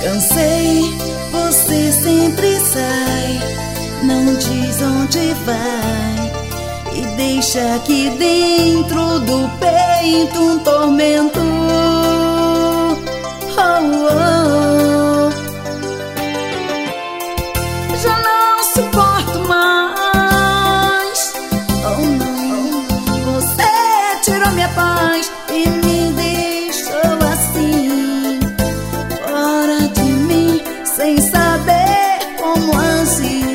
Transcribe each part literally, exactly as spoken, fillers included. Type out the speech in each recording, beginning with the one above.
Cansei, você sempre sai, não diz onde vai e deixa aqui dentro do peito um tormento. Oh, oh. Já não suporto mais. Oh não, você tirou minha paz e me deixou assim, fora de mim, sem saber como assim.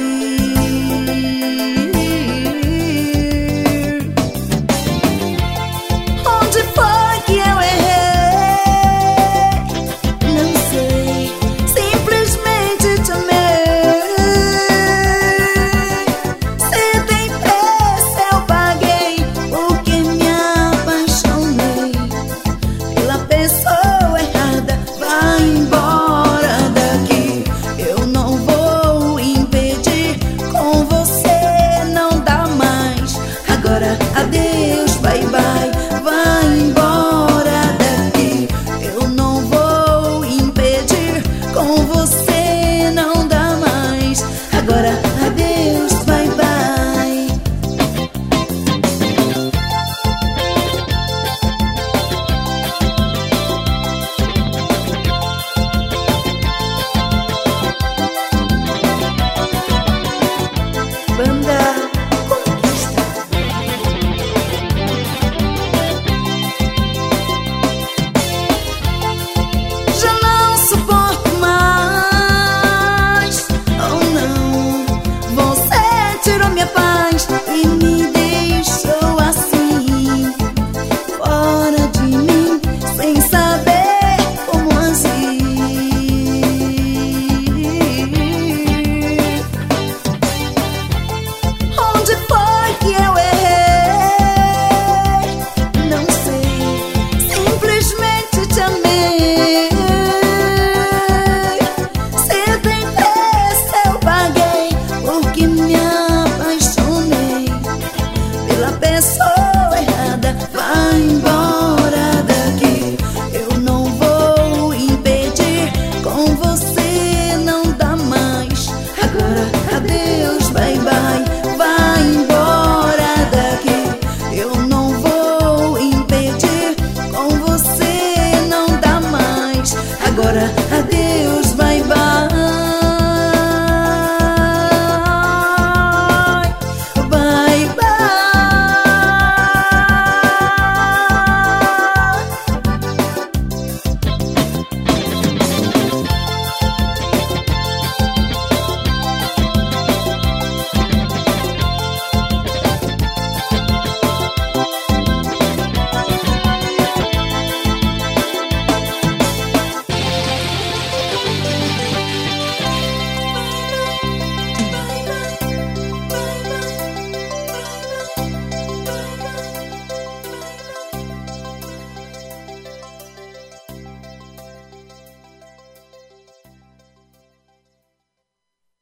Onde foi que eu errei? Não sei, simplesmente te amei. Se tem preço eu paguei, porque me apaixonei pela pessoa errada. Vai embora daqui, eu não vou impedir, com você não dá mais. Agora adeus.